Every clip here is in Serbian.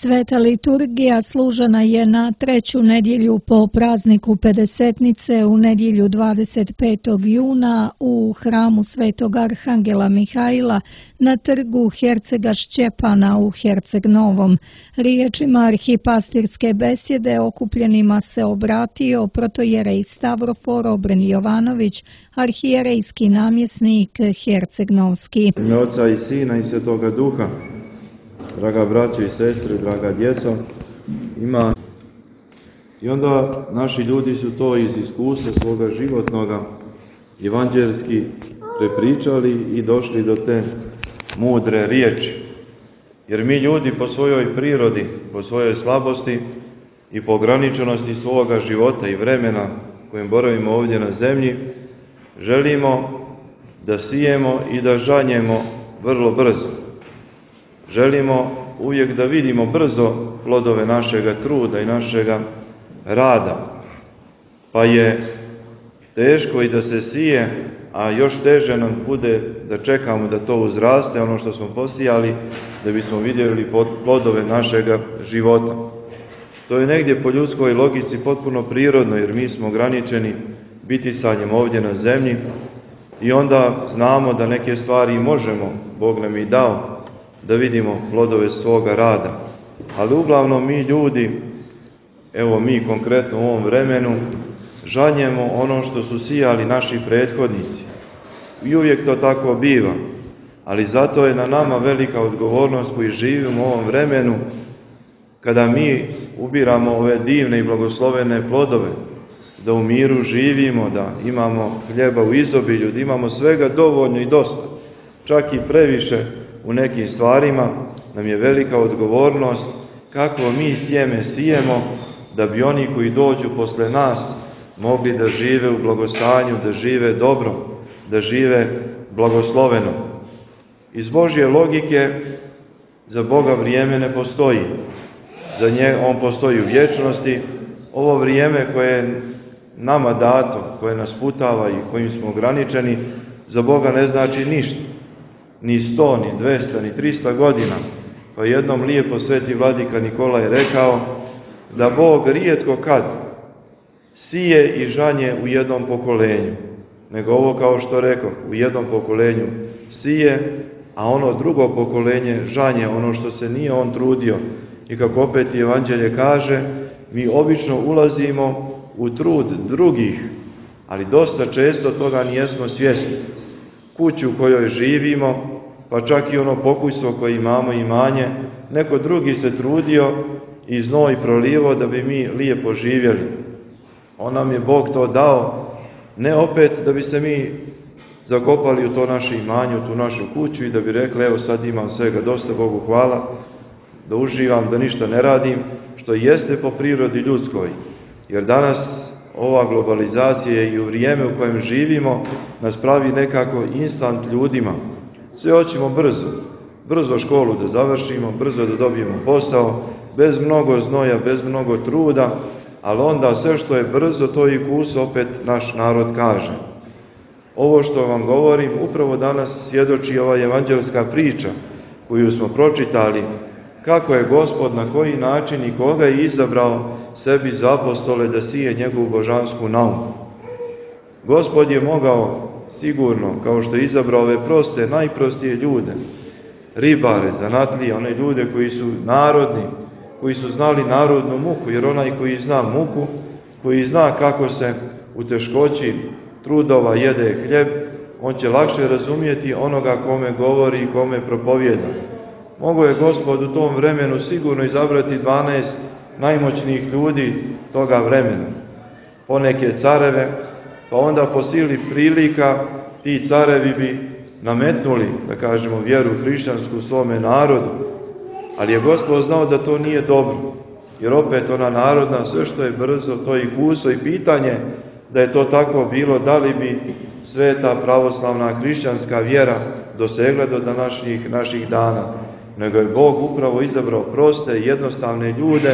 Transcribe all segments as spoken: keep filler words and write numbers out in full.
Sveta liturgija služena je na treću nedjelju po prazniku Pedesetnice u nedjelju dvadeset petog juna u hramu Svetog Arhangela Mihaila na trgu Hercega Šćepana u Herceg Novom. Riječima arhipastirske besjede okupljenima se obratio protojerej Stavrofor Obren Jovanović, arhijerejski namjesnik Herceg-Novski. U ime Oca i Sina i Svetoga Duha, draga braćo i sestre, draga djeco, ima i onda naši ljudi su to iz iskustva svoga životnoga evanđelski prepričali i došli do te mudre riječi. Jer mi ljudi po svojoj prirodi, po svojoj slabosti i po ograničenosti svoga života i vremena kojim boravimo ovdje na zemlji, želimo da sijemo i da žanjemo vrlo brzo. Želimo uvijek da vidimo brzo plodove našega truda i našega rada. Pa je teško i da se sije, a još teže nam bude da čekamo da to uzraste, ono što smo posijali, da bismo vidjeli plodove našega života. To je negdje po ljudskoj logici potpuno prirodno, jer mi smo ograničeni bitisanjem ovdje na zemlji i onda znamo da neke stvari možemo, Bog nam i dao, da vidimo plodove svoga rada. Ali uglavnom mi ljudi, evo mi konkretno u ovom vremenu, žanjemo ono što su sijali naši prethodnici. I uvijek to tako biva. Ali zato je na nama velika odgovornost koji živimo u ovom vremenu, kada mi ubiramo ove divne i blagoslovene plodove, da u miru živimo, da imamo hljeba u izobilju, da imamo svega dovoljno i dosta, čak i previše u nekim stvarima, nam je velika odgovornost kako mi sjeme sijemo, da bi oni koji dođu posle nas mogli da žive u blagostanju, da žive dobro, da žive blagosloveno. Iz Božje logike za Boga vrijeme ne postoji. Za nje on postoji u vječnosti. Ovo vrijeme koje je nama dato, koje nas putava i kojim smo ograničeni, za Boga ne znači ništa. Ni sto, ni dvesta, ni trista godina. Pa jednom lijepo sveti vladika Nikolaj rekao da Bog rijetko kad sije i žanje u jednom pokolenju, nego ovo kao što rekao, u jednom pokolenju sije, a ono drugo pokolenje žanje ono što se nije on trudio. I kako opet evanđelje kaže, mi obično ulazimo u trud drugih, ali dosta često toga nijesmo svjesni. Kuću u kojoj živimo, pa čak i ono pokućstvo koje imamo, imanje, neko drugi se trudio i znoj prolivo da bi mi lijepo živjeli. On nam je Bog to dao, ne opet da bi se mi zakopali u to naše imanje, u tu našu kuću i da bi rekli, evo sad imam svega dosta, Bogu hvala, da uživam, da ništa ne radim, što jeste po prirodi ljudskoj. Jer danas ova globalizacija i u vrijeme u kojem živimo nas pravi nekako instant ljudima. Sve hoćemo brzo, brzo školu da završimo, brzo da dobijemo posao, bez mnogo znoja, bez mnogo truda, ali onda sve što je brzo, to i kus opet naš narod kaže. Ovo što vam govorim, upravo danas svjedoči ova evanđelska priča koju smo pročitali, kako je Gospod na koji način i koga je izabrao sebi za apostole da sije njegovu božansku nauku. Gospod je mogao sigurno, kao što je izabrao ove proste, najprostije ljude, ribare, zanatlije, one ljude koji su narodni, koji su znali narodnu muku, jer onaj koji zna muku, koji zna kako se u teškoći trudova jede hljeb, on će lakše razumjeti onoga kome govori i kome propovjeda. Mogao je Gospod u tom vremenu sigurno izabrati dvanaest najmoćnijih ljudi toga vremena, poneke careve, pa onda po sili prilika ti carevi bi nametnuli, da kažemo, vjeru hrišćansku svome narodu. Ali je Gospod znao da to nije dobro, jer opet ona narodna, sve što je brzo, to je kuso i pitanje da je to tako bilo, da li bi sveta pravoslavna hrišćanska vjera dosegla do današnjih naših dana. Nego je Bog upravo izabrao proste, jednostavne ljude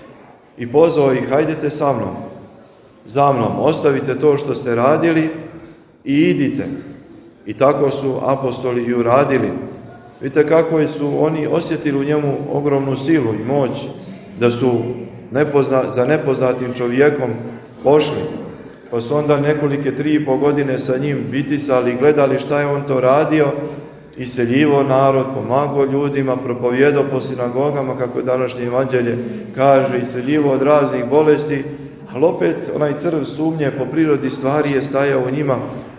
i pozvao ih, hajdete sa mnom, za mnom, ostavite to što ste radili i idite. I tako su apostoli i uradili. Vidite kako su oni osjetili u njemu ogromnu silu i moć, da su nepozna, za nepoznatim čovjekom pošli. Pa su onda nekolike tri i po godine sa njim bitisali i gledali šta je on to radio, iseljivo narod, pomagao ljudima, propovijedao po sinagogama, kako današnje evanđelje kaže, iseljivo od raznih bolesti, ali opet onaj crv sumnje po prirodi stvari je stajao u njima.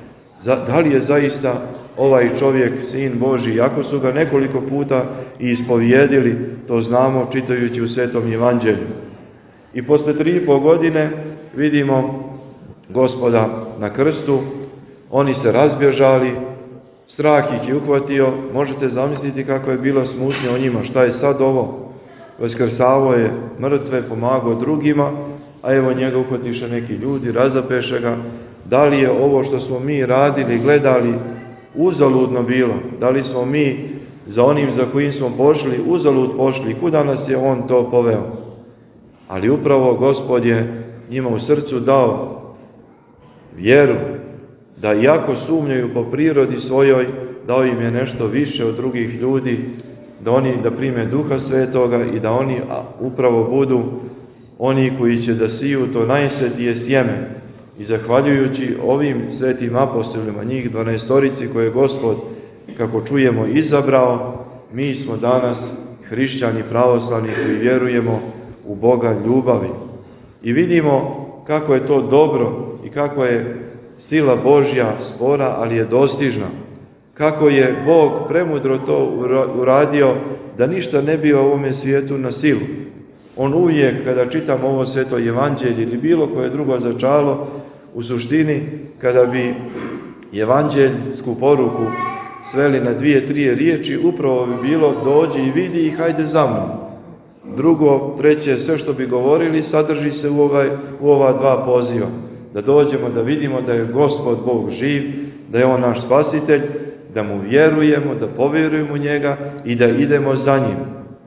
Da li je zaista ovaj čovjek sin Božji? Iako su ga nekoliko puta i ispovijedili, to znamo čitajući u Svetom evanđelju. I posle tri i po godine vidimo Gospoda na krstu, oni se razbježali, strah ih je uhvatio, možete zamisliti kako je bilo smutnje o njima, šta je sad ovo? Vaskrsavo je mrtve, pomagao drugima, a evo njega uhvatiše neki ljudi, razapeše ga. Da li je ovo što smo mi radili, gledali, uzaludno bilo? Da li smo mi za onim za kojim smo pošli, uzalud pošli? Kuda nas je on to poveo? Ali upravo Gospod je njima u srcu dao vjeru, da iako sumnjaju po prirodi svojoj, dao im je nešto više od drugih ljudi, da oni da prime Duha Svetoga i da oni upravo budu oni koji će da siju to najsvetije sjeme. I zahvaljujući ovim svetim apostolima, njih dvanaestorici koje je Gospod, kako čujemo, izabrao, mi smo danas hrišćani pravoslavni koji vjerujemo u Boga ljubavi. I vidimo kako je to dobro i kako je sila Božja spora, ali je dostižna. Kako je Bog premudro to uradio da ništa ne bi u ovome svijetu na silu. On uvijek, kada čitamo ovo sveto evanđelje ili bilo koje drugo začalo, u suštini, kada bi evanđeljsku poruku sveli na dvije, trije riječi, upravo bi bilo dođi i vidi i hajde za mnom. Drugo, treće, sve što bi govorili sadrži se u, ovaj, u ova dva poziva. Da dođemo, da vidimo da je Gospod Bog živ, da je On naš spasitelj, da mu vjerujemo, da povjerujemo u njega i da idemo za njim.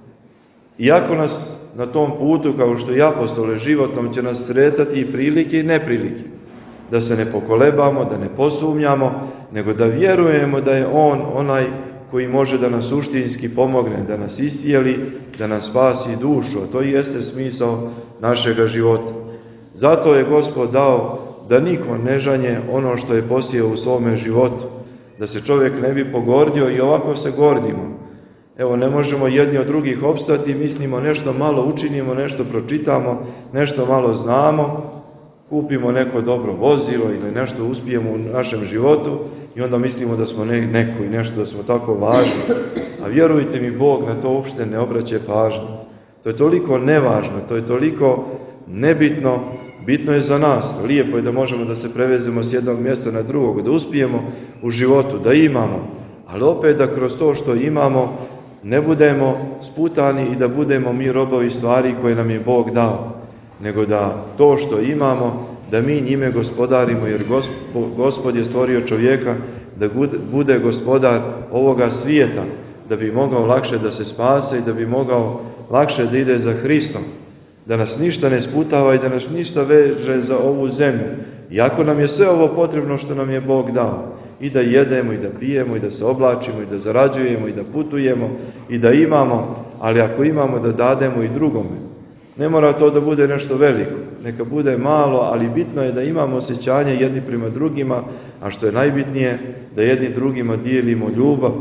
Iako nas na tom putu, kao što i apostole životnom, će nas sretati i prilike i neprilike. Da se ne pokolebamo, da ne posumnjamo, nego da vjerujemo da je On onaj koji može da nas suštinski pomogne, da nas iscijeli, da nas spasi dušu. A to i jeste smisao našega života. Zato je Gospod dao da niko ne žanje ono što je posijao u svome životu. Da se čovjek ne bi pogordio i ovako se gordimo. Evo, ne možemo jedni od drugih opstati, mislimo nešto malo učinimo, nešto pročitamo, nešto malo znamo, kupimo neko dobro vozilo ili nešto uspijemo u našem životu i onda mislimo da smo ne, neko i nešto, da smo tako važni. A vjerujte mi, Bog na to uopšte ne obraća pažnju. To je toliko nevažno, to je toliko nebitno, bitno je za nas. Lijepo je da možemo da se prevezemo s jednog mjesta na drugog, da uspijemo u životu, da imamo, ali opet da kroz to što imamo ne budemo sputani i da budemo mi robovi stvari koje nam je Bog dao, nego da to što imamo, da mi njime gospodarimo, jer Gospod, Gospod je stvorio čovjeka da bude gospodar ovoga svijeta, da bi mogao lakše da se spase i da bi mogao lakše da ide za Hristom, da nas ništa ne sputava i da nas ništa veže za ovu zemlju. Iako nam je sve ovo potrebno što nam je Bog dao, i da jedemo, i da pijemo, i da se oblačimo, i da zarađujemo, i da putujemo, i da imamo, ali ako imamo da dademo i drugome. Ne mora to da bude nešto veliko, neka bude malo, ali bitno je da imamo osjećanje jedni prema drugima, a što je najbitnije, da jedni drugima dijelimo ljubav.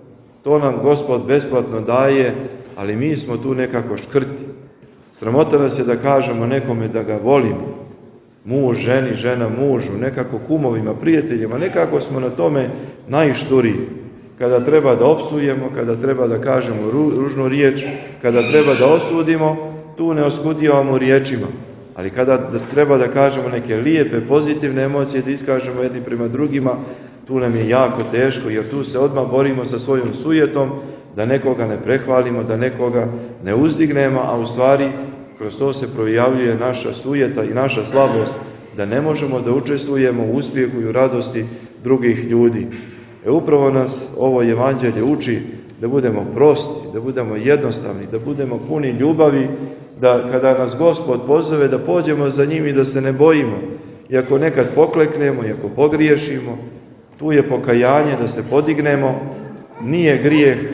To nam Gospod besplatno daje, ali mi smo tu nekako škrti. Sramota nas je da kažemo nekome da ga volimo. Muž, ženi, žena, mužu, nekako kumovima, prijateljima, nekako smo na tome najšturiji. Kada treba da opsujemo, kada treba da kažemo ružnu riječ, kada treba da osudimo, tu ne oskudijavamo riječima. Ali kada treba da kažemo neke lijepe, pozitivne emocije, da iskažemo jedni prema drugima, tu nam je jako teško, jer tu se odmah borimo sa svojom sujetom, da nekoga ne prehvalimo, da nekoga ne uzdignemo, a u stvari kroz to se projavljuje naša sujeta i naša slabost, da ne možemo da učestvujemo u uspjehu i u radosti drugih ljudi. E upravo nas ovo evanđelje uči da budemo prosti, da budemo jednostavni, da budemo puni ljubavi, da kada nas Gospod pozove da pođemo za njim i da se ne bojimo. I ako nekad pokleknemo, i ako pogriješimo, tu je pokajanje da se podignemo, nije grijeh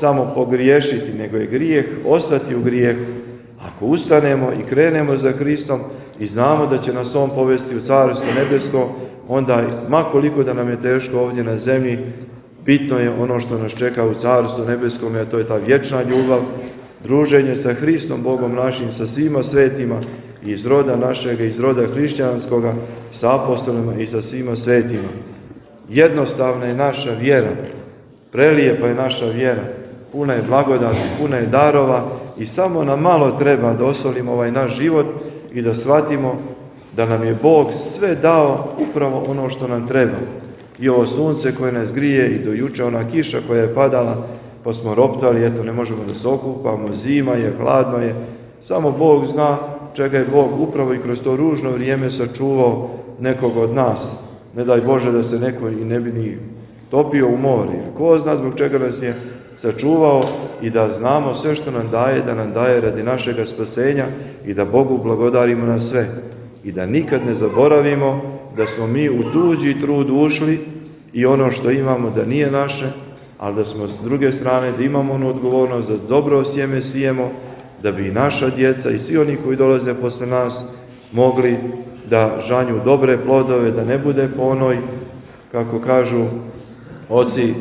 samo pogriješiti, nego je grijeh ostati u grijehu. Ako ustanemo i krenemo za Hristom i znamo da će nas On povesti u Carstvo nebesko, onda makoliko da nam je teško ovdje na zemlji, bitno je ono što nas čeka u Carstvu nebeskom, a to je ta vječna ljubav, druženje sa Hristom, Bogom našim, sa svima svetima, iz roda našega, iz roda hrišćanskoga, sa apostolima i sa svima svetima. Jednostavna je naša vjera, prelijepa je naša vjera, puna je blagodati, puna je darova i samo nam malo treba da osolimo ovaj naš život i da shvatimo da nam je Bog sve dao upravo ono što nam treba. I ovo sunce koje nas grije i do juče ona kiša koja je padala, pa smo roptali, eto ne možemo da se okupamo, zima je, hladno je, samo Bog zna čega je Bog upravo i kroz to ružno vrijeme sačuvao nekog od nas. Ne daj Bože da se neko i ne bi ni topio u mori. Ko zna zbog čega nas je sačuvao i da znamo sve što nam daje, da nam daje radi našega spasenja i da Bogu blagodarimo na sve. I da nikad ne zaboravimo da smo mi u tuđi trud ušli i ono što imamo da nije naše, ali da smo s druge strane da imamo onu odgovornost da dobro sjeme sijemo, da bi i naša djeca i svi oni koji dolaze posle nas mogli da žanju dobre plodove, da ne bude po onoj, kako kažu oci,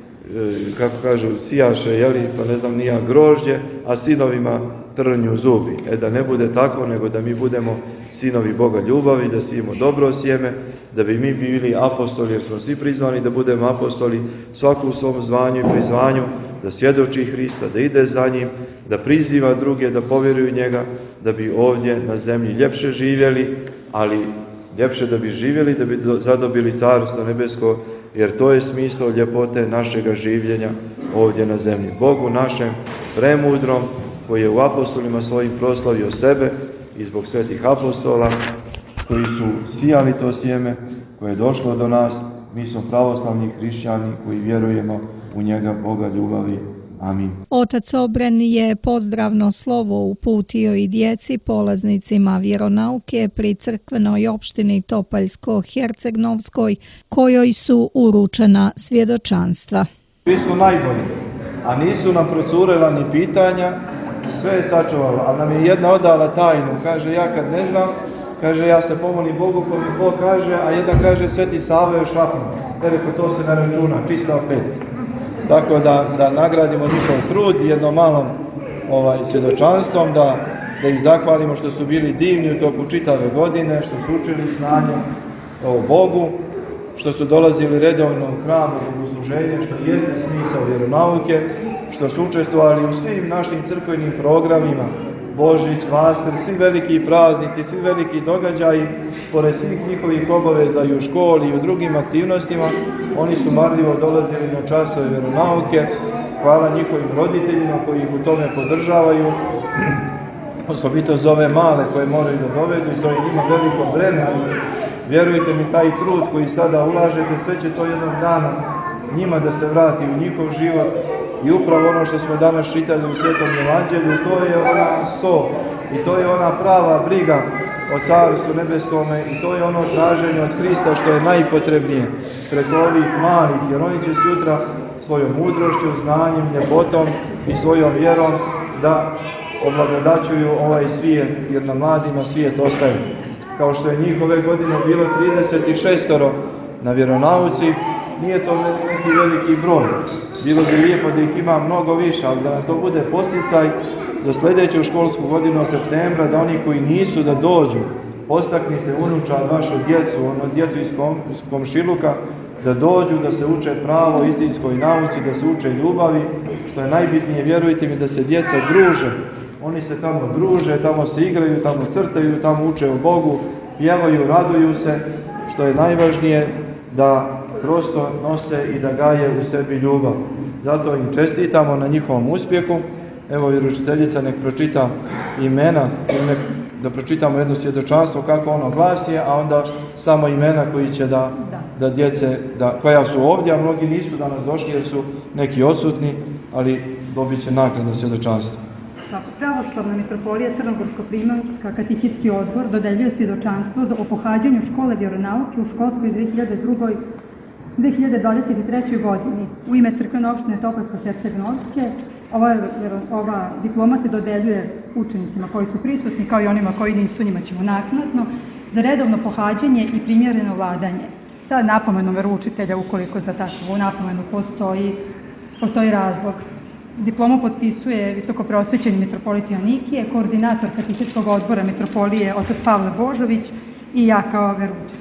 kako kažu sijaše, jeli, pa ne znam nija grožđe, a sinovima trnju zubi. E da ne bude tako, nego da mi budemo sinovi Boga ljubavi, da sijemo dobro sjeme, da bi mi bili apostoli, jer smo svi prizvani da budemo apostoli, svaku u svom zvanju i prizvanju, da svjedoči Hrista, da ide za njim, da priziva druge, da povjeruju njega, da bi ovdje na zemlji ljepše živjeli, ali ljepše da bi živjeli, da bi zadobili Carstvo nebesko, jer to je smisao ljepote našega življenja ovdje na zemlji. Bogu našem premudrom, koji je u apostolima svojim proslavio sebe i zbog svetih apostola, koji su sijali to sjeme, koje je došlo do nas, mi smo pravoslavni hrišćani koji vjerujemo u njega, Boga ljubavi. Amin. Otac Obren je pozdravno slovo uputio i djeci polaznicima vjeronauke pri crkvenoj opštini Topaljsko-Hercegnovskoj, kojoj su uručena svjedočanstva. Mi smo najbolji, a nisu nam procurela ni pitanja, sve je sačuvalo, a nam je jedna odala tajnu, kaže ja kad ne znam, kaže ja se pomolim Bogu ko mi Bog kaže, a jedna kaže Sveti Sava još šapno, rekao to se ne računa, čista opet. Tako da, da nagradimo njihov trud jednom malom ovaj, svjedočanstvom, da, da ih zahvalimo što su bili divni u toku čitave godine, što su učili znanje o Bogu, što su dolazili redovno u hram u bogosluženje, što jeste smisao vjeronauke, što su učestvovali u svim našim crkvenim programima, Božić, Vaster, svi veliki praznici, svi veliki događaji, pored svih njihovih obaveza i u školi i u drugim aktivnostima, oni su marljivo dolazili na časove vjeronauke. Hvala njihovim roditeljima koji ih u tome podržavaju, osobito za ove male koje moraju da dovedu i to je njima veliko breme, ali vjerujte mi, taj trud koji sada ulažete, sve će to jednog dana njima da se vrati u njihov život. I upravo ono što smo danas čitali u Svetom Evanđelju, to je ona so i to je ona prava briga o Carstvu nebeskome i to je ono traženje od Hrista što je najpotrebnije preko ovih malih, jer oni će sutra svojom mudrošću, znanjem, ljepotom i svojom vjerom da oblagodaćuju ovaj svijet, jer na mladima svijet ostaje. Kao što je njih ove godine bilo trideset šest na vjeronauci, nije to neki veliki broj. Bilo bi lijepo da ih ima mnogo više, ali da nam to bude posticaj za sljedeću školsku godinu od septembra, da oni koji nisu da dođu, postaknite unučad vašu djecu, ono djecu iz, kom, iz komšiluka, da dođu, da se uče pravo istinskoj nauci, da se uče ljubavi, što je najbitnije, vjerujte mi, da se djeca druže. Oni se tamo druže, tamo se igraju, tamo crtaju, tamo uče o Bogu, pjevaju, raduju se, što je najvažnije, da prosto nose i da gaje u sebi ljubav. Zato im čestitamo na njihovom uspjehu. Evo vjeroučiteljica nek pročita imena, nek, da pročitamo jedno svjedočanstvo kako ono glasi, a onda samo imena koji će da, da djece, da, koja su ovdje, a mnogi nisu danas došli jer su neki odsutni, ali dobit će naknadno svjedočanstvo. Pravoslavna mitropolija Crnogorsko-Primorska katehitski odbor dodeljuje svjedočanstvo o pohađanju škole vjeronauke u školskoj dve hiljade druge. U dve hiljade dvadeset trećoj. godini u ime crkvene opštine Topovsko-Hercegonovske ova, ova diploma se dodeljuje učenicima koji su prisutni, kao i onima koji nisu, njima ćemo naknadno, za redovno pohađanje i primjereno vladanje. Sa napomenom veroučitelja, ukoliko za takvu napomenu postoji, postoji razlog. Diplomu potpisuje visokoprosvećeni mitropolit Joanikije, koordinator katehetskog odbora mitropolije otac Pavle Božović i ja kao veroučitelj.